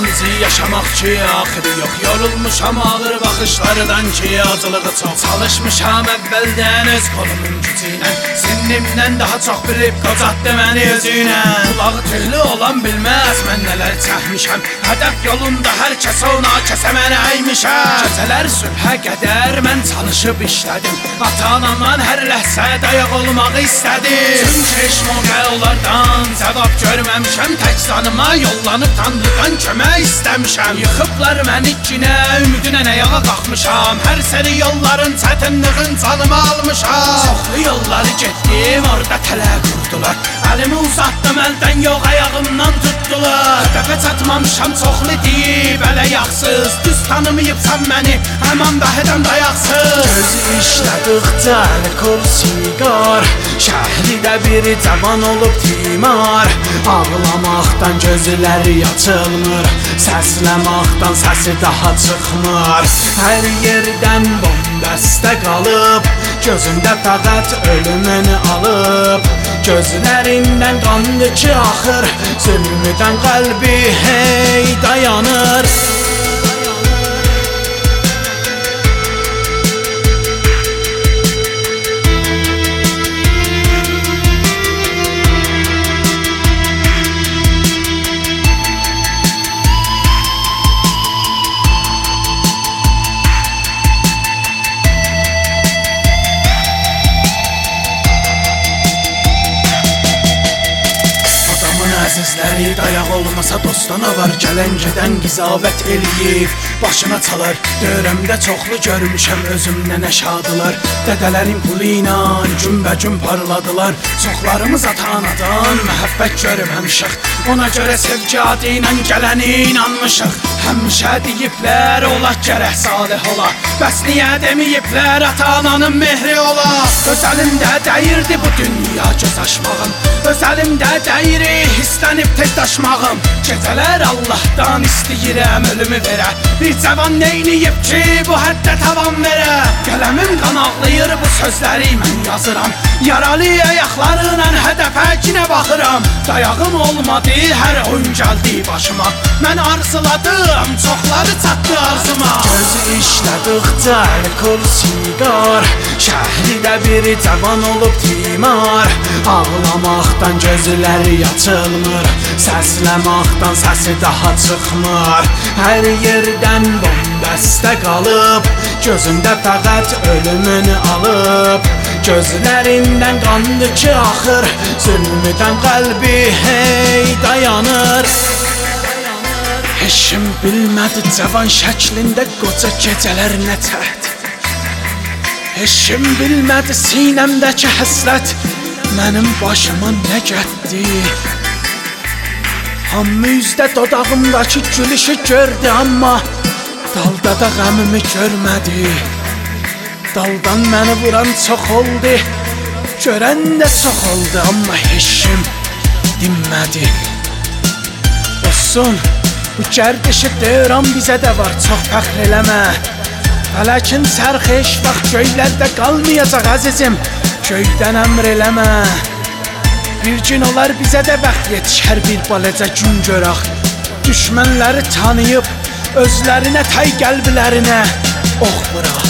bizi yaşamaq ki, axırı yox. Yorulmuşam ağır baxışlardan ki, acılığı çox. Çalışmışam əvvəldən öz kolumun gücü ilə, sinnimdən daha çox bilib qocatdı məni özünə. Qulağı tüylü olan bilməz mən nələr çəkmişəm, hədəf yolunda hər kəs ona kəsə mənə əymişəm. Gecələr sübhə qədər mən çalışıb işlədim, ata-anamdan hər ləhsə dayaq olmağı istədim. Çünki heç moqə onlardan cavab görməmişəm, tək canıma yollanıb Tanrıdan kömək istəmişəm. Yıxıblar məni kinə, ümidinə nəyağa qalxmışam, hər seri yolların çətinliğin canımı almışam. Çoxlu yolları getdim, orada tələ qurdular, əlimi uzatdım, əldən yox ayağımdan tutdular. Hədəfə çatmamışam, çoxlu deyib ələyaqsız, düz tanımayıbsan məni, həman da hədəm dayaqsız. Gözü işlədıqca alkol, siqar, şəhridə bir cavan olub timar. Ağlamaqdan gözləri açılmır, səsləmaqdan səsi daha çıxmır. Hər yerdən bombəstə qalıb, gözündə fəqət ölümünü alıb. Gözlərindən qandı ki axır, zülmüdən qəlbi hey dayanır. Əzizləri dayaq olmasa dostana var, gələn gedən qizavət eləyib başına çalar. Dörəmdə çoxlu görmüşəm özümdən əşadılar, dədələrin pulu ilə günbə-gün parladılar. Çoxlarımız ata-anadan məhəbbət görməmişik, ona görə sevgi adı ilə gələni inanmışıq. Həmişə deyiblər olaq gərək salih ola, bəs niyə deməyiblər ata-ananın mehri ola. Öz əlimdə dəyirdi bu dünya göz açmağım, öz əlimdə dəyiri hissənib tez daşmağım. Gecələr Allahdan istəyirəm ölümü verə, bir cavan neyniyib ki bu həddə tavan verə. Qələmim qan ağlayır bu sözləri mən yazıram, yaralı ayaqlarla hədəfə kinə baxıram. Dayağım olmadı, hər oyun gəldi başıma, mən arzuladım, çoxları çatdı arzuma. Gözü işlədıqca alkol, siqar, şəhridə bir cavan olub timar. Ağlamaqdan gözləri açılmır, səsləmaqdan səsi daha çıxmır. Hər yerdən bombəstə qalıb, gözündə fəqət ölümünü alıb. Gözlərindən qandı ki axır, zülmüdən qəlbi hey dayanır. Heşim bilmədi cavan şəklində qoca gecələr nə çət, heşim bilmədi sinəmdəki həsrət mənim başıma nə gətdi. Hamı üzdə dodağımdakı gülüşü gördü, amma dalda da qəmimi görmədi. Daldan məni vuran çox oldu, görən də çox oldu, amma heşim dinmədi. Olsun, bu gərdişi döyran bizə də var, çox fəxr eləmə. Fələkin sərxi heç vaxt göylərdə qalmayacaq əzizim, göydən əmr eləmə. Bir gün olar bizə də bəxt yetişər, bir balaca gün görək. Düşmənləri tanıyıb, özlərinə təy qəlblərinə ox vuraq.